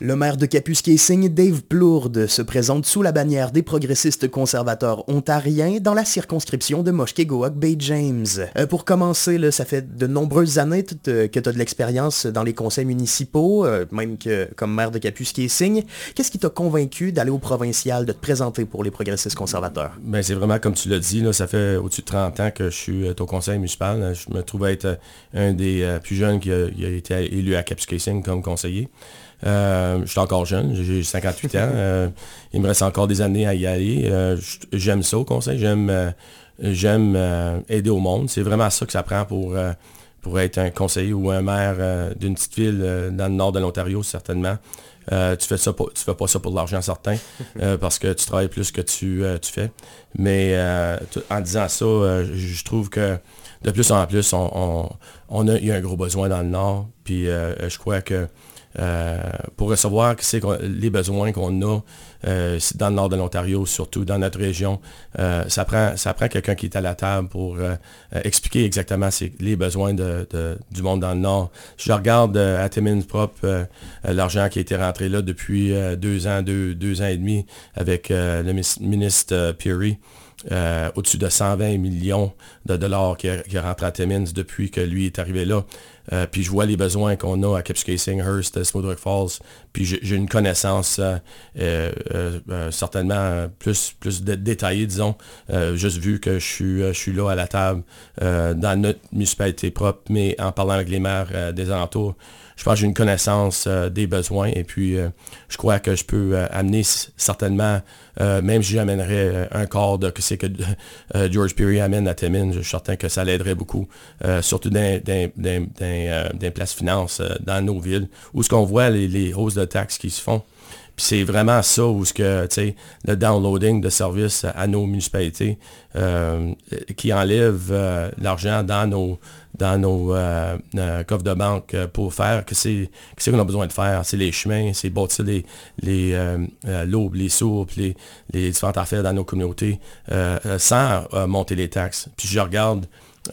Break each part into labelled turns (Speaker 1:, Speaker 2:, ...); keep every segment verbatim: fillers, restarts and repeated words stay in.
Speaker 1: Le maire de Kapuskasing, Dave Plourde, se présente sous la bannière des progressistes conservateurs ontariens dans la circonscription de Mushkegowuk-Bay James. Euh, pour commencer, là, ça fait de nombreuses années que tu as de l'expérience dans les conseils municipaux, euh, même que comme maire de Kapuskasing. Qu'est-ce qui t'a convaincu d'aller au provincial, de te présenter pour les progressistes conservateurs?
Speaker 2: Ben, c'est vraiment comme tu l'as dit, là, ça fait au-dessus de trente ans que je suis au conseil municipal. Je me trouve être un des euh, plus jeunes qui a, qui a été élu à Kapuskasing comme conseiller. Euh, je suis encore jeune, j'ai cinquante-huit ans. Euh, il me reste encore des années à y aller. Euh, j'aime ça au conseil, j'aime euh, j'aime euh, aider au monde. C'est vraiment ça que ça prend pour, euh, pour être un conseiller ou un maire euh, d'une petite ville euh, dans le nord de l'Ontario, certainement. Euh, tu fais ça pour, tu fais pas ça pour de l'argent certain, euh, parce que tu travailles plus que tu, euh, tu fais. Mais euh, en disant ça, euh, je trouve que de plus en plus, on, on, on a, il y a un gros besoin dans le nord. Puis euh, je crois que Euh, pour recevoir c'est les besoins qu'on a euh, dans le nord de l'Ontario, surtout dans notre région, euh, ça prend, ça prend quelqu'un qui est à la table pour euh, expliquer exactement les besoins de, de, du monde dans le nord. Si je regarde euh, à Timmins propre, euh, l'argent qui a été rentré là depuis euh, deux ans, deux, deux ans et demi avec euh, le ministre euh, Peary, Euh, au-dessus de cent vingt millions de dollars qui est rentré à Timmins depuis que lui est arrivé là. Euh, puis je vois les besoins qu'on a à Kapuskasing, Hearst, Smoothwick Falls. Puis j'ai une connaissance euh, euh, euh, certainement plus, plus dé détaillée, disons, euh, juste vu que je suis, je suis là à la table euh, dans notre municipalité propre, mais en parlant avec les maires euh, des alentours. Je pense que j'ai une connaissance euh, des besoins et puis euh, je crois que je peux euh, amener certainement, euh, même si j'amènerais euh, un quart de que c'est que euh, George Peary amène à Timmins, je suis certain que ça l'aiderait beaucoup, euh, surtout dans des places finances euh, dans nos villes, où ce qu'on voit les, les hausses de taxes qui se font. Puis c'est vraiment ça où ce que, tu sais, le downloading de services à nos municipalités euh, qui enlève euh, l'argent dans nos dans nos euh, euh, coffres de banque pour faire que c'est que c'est qu'on a besoin de faire. C'est les chemins, c'est bâtir les, les euh, euh, l'aube, les sourds, les, les différentes affaires dans nos communautés euh, sans euh, monter les taxes. Puis je regarde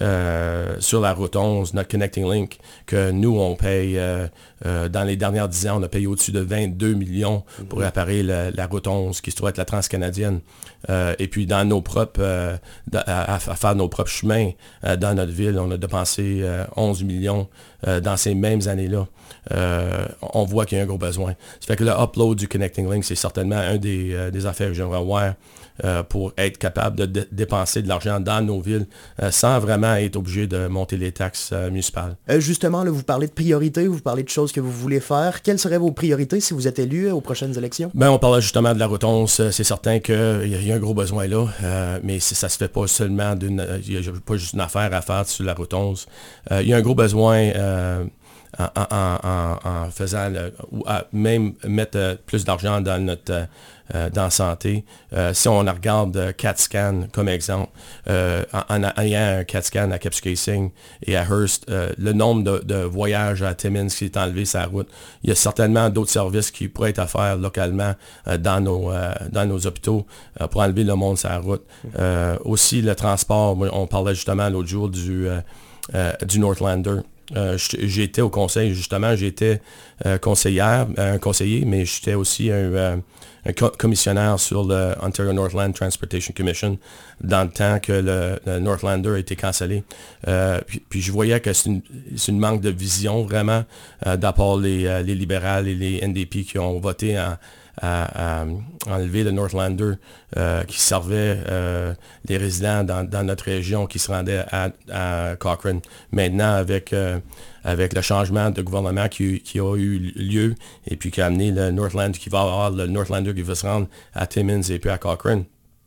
Speaker 2: Euh, sur la route onze, notre Connecting Link, que nous, on paye, euh, euh, dans les dernières dix ans, on a payé au-dessus de vingt-deux millions pour réparer la, la route onze, qui se trouve être la transcanadienne. Euh, et puis, dans nos propres, euh, à, à faire nos propres chemins euh, dans notre ville, on a dépensé euh, onze millions euh, dans ces mêmes années-là. Euh, on voit qu'il y a un gros besoin. Ça fait que le upload du Connecting Link, c'est certainement un des, euh, des affaires que j'aimerais voir euh, pour être capable de d- dépenser de l'argent dans nos villes euh, sans vraiment être obligé de monter les taxes euh, municipales.
Speaker 1: Euh, justement, là, vous parlez de priorités, vous parlez de choses que vous voulez faire. Quelles seraient vos priorités si vous êtes élu euh, aux prochaines élections?
Speaker 2: Ben, on parlait justement de la route onze. C'est certain qu'il y, y a un gros besoin là, euh, mais ça se fait pas seulement d'une... Il n'y a pas juste une affaire à faire sur la route onze. Euh, il y a un gros besoin... Euh, En, en, en, en faisant le, ou à même mettre euh, plus d'argent dans notre euh, dans la santé. Euh, si on regarde euh, CAT scan comme exemple, euh, en, en ayant un CAT scan à Kapuskasing et à Hearst, euh, le nombre de, de voyages à Timmins qui est enlevé sur la route, il y a certainement d'autres services qui pourraient être à faire localement euh, dans, nos, euh, dans nos hôpitaux euh, pour enlever le monde sur la route. Euh, aussi le transport, on parlait justement l'autre jour du, euh, euh, du Northlander. Euh, j'étais au conseil, justement, j'étais euh, conseillère, un conseiller, mais j'étais aussi un, euh, un co commissionnaire sur le Ontario Northland Transportation Commission dans le temps que le, le Northlander a été cancellé. Euh, puis, puis je voyais que c'est une, une manque de vision vraiment euh, d'apport les, euh, les libérales et les N D P qui ont voté en À, à enlever le Northlander euh, qui servait euh, les résidents dans, dans notre région qui se rendaient à, à Cochrane. Maintenant, avec, euh, avec le changement de gouvernement qui, qui a eu lieu et puis qui a amené le Northland, qui va avoir le Northlander qui va se rendre à Timmins et puis à Cochrane,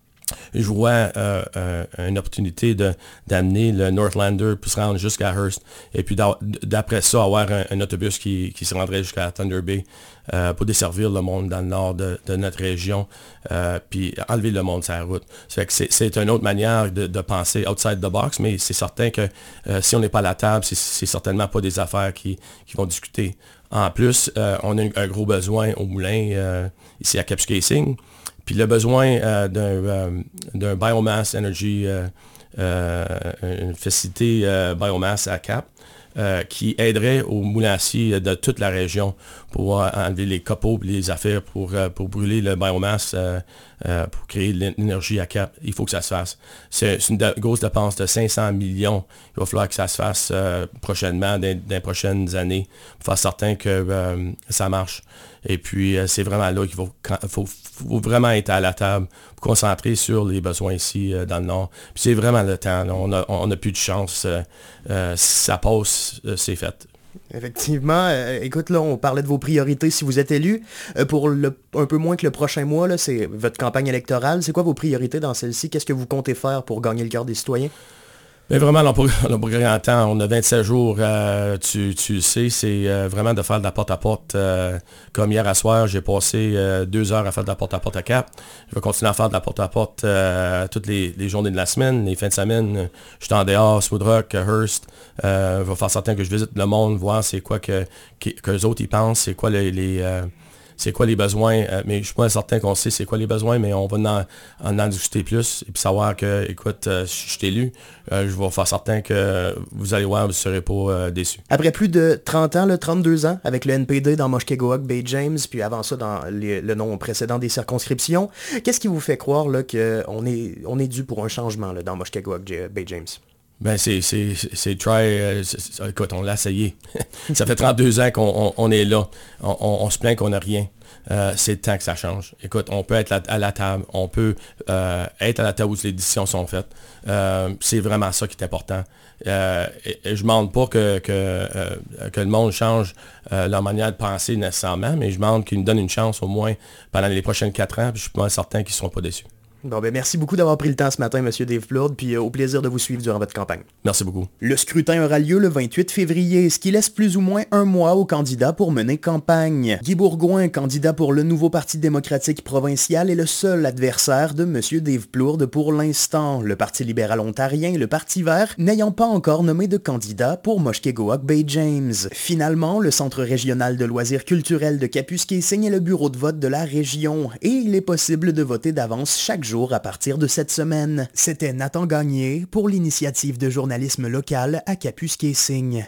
Speaker 2: je vois euh, euh, une opportunité d'amener le Northlander pour se rendre jusqu'à Hearst et puis d'après ça avoir un, un autobus qui, qui se rendrait jusqu'à Thunder Bay euh, pour desservir le monde dans le nord de, de notre région euh, puis enlever le monde sur la route. C'est une autre manière de, de penser outside the box, mais c'est certain que euh, si on n'est pas à la table, c'est certainement pas des affaires qui, qui vont discuter. En plus, euh, on a un gros besoin au moulin euh, ici à Kapuskasing. Puis le besoin euh, d'un euh, biomass energy, euh, euh, une facilité euh, biomass à Cap, euh, qui aiderait au moulin à scie de toute la région pour euh, enlever les copeaux et les affaires pour, euh, pour brûler le biomasse, euh, euh, pour créer de l'énergie à Cap. Il faut que ça se fasse. C'est, c'est une de, grosse dépense de cinq cents millions. Il va falloir que ça se fasse euh, prochainement, dans, dans les prochaines années, pour faire certain que euh, ça marche. Et puis, euh, c'est vraiment là qu'il faut, faut, faut vraiment être à la table, pour concentrer sur les besoins ici euh, dans le Nord. Puis c'est vraiment le temps. Là. On n'a on a plus de chance. Euh, euh, si ça passe, euh, c'est fait.
Speaker 1: Effectivement. Euh, écoute, là, on parlait de vos priorités si vous êtes élu. Euh, pour le, un peu moins que le prochain mois, là, c'est votre campagne électorale. C'est quoi vos priorités dans celle-ci? Qu'est-ce que vous comptez faire pour gagner le cœur des citoyens?
Speaker 2: Mais vraiment, on n'a pas grand temps. On a vingt-sept jours, euh, tu, tu le sais, c'est euh, vraiment de faire de la porte-à-porte. Euh, comme hier à soir, j'ai passé euh, deux heures à faire de la porte-à-porte à Cap. Je vais continuer à faire de la porte-à-porte euh, toutes les, les journées de la semaine, les fins de semaine. Je suis en dehors, Smoodrock, Hearst. Euh, je vais faire certain que je visite le monde, voir c'est quoi que, que, que les autres y pensent, c'est quoi les... les euh, c'est quoi les besoins, euh, mais je suis pas certain qu'on sait c'est quoi les besoins, mais on va en, en, en discuter plus et puis savoir que, écoute, euh, si je suis élu, euh, je vais faire certain que vous allez voir, vous ne serez pas euh, déçus.
Speaker 1: Après plus de trente ans, là, trente-deux ans, avec le N P D dans Mushkegowuk, Bay James, puis avant ça dans les, le nom précédent des circonscriptions, qu'est-ce qui vous fait croire là, qu'on est, on est dû pour un changement là, dans Mushkegowuk, Bay James?
Speaker 2: Ben c'est, c'est, c'est try, euh, c'est, écoute, on l'a essayé. Ça fait trente-deux ans qu'on on, on est là. On, on, on se plaint qu'on n'a rien. Euh, c'est le temps que ça change. Écoute, on peut être à la table, on peut euh, être à la table où les décisions sont faites. Euh, c'est vraiment ça qui est important. Euh, et, et je ne demande pas que, que, euh, que le monde change euh, leur manière de penser nécessairement, mais je demande qu'ils nous donnent une chance au moins pendant les prochaines quatre ans, puis je suis pas certain qu'ils ne seront pas déçus.
Speaker 1: Bon, ben merci beaucoup d'avoir pris le temps ce matin, Monsieur Dave Plourde, puis euh, au plaisir de vous suivre durant votre campagne.
Speaker 2: Merci beaucoup.
Speaker 1: Le scrutin aura lieu le vingt-huit février, ce qui laisse plus ou moins un mois aux candidats pour mener campagne. Guy Bourgouin, candidat pour le nouveau Parti démocratique provincial, est le seul adversaire de Monsieur Dave Plourde pour l'instant. Le Parti libéral ontarien et le Parti vert n'ayant pas encore nommé de candidat pour Mushkegowuk Bay James. Finalement, le Centre régional de loisirs culturels de Kapuskasing est le bureau de vote de la région, et il est possible de voter d'avance chaque jour à partir de cette semaine. C'était Nathan Gagné pour l'initiative de journalisme local à Kapuskasing.